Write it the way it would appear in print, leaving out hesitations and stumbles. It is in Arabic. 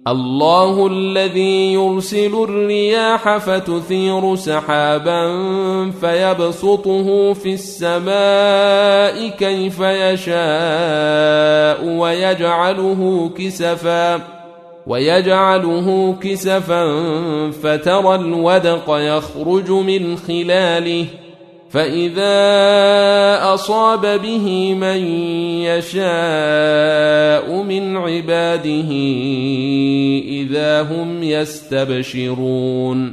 الله الذي يرسل الرياح فتثير سحابا فيبسطه في السماء كيف يشاء ويجعله كسفا فترى الودق يخرج من خلاله فإذا أصاب به من يشاء من عباده إذا هم يستبشرون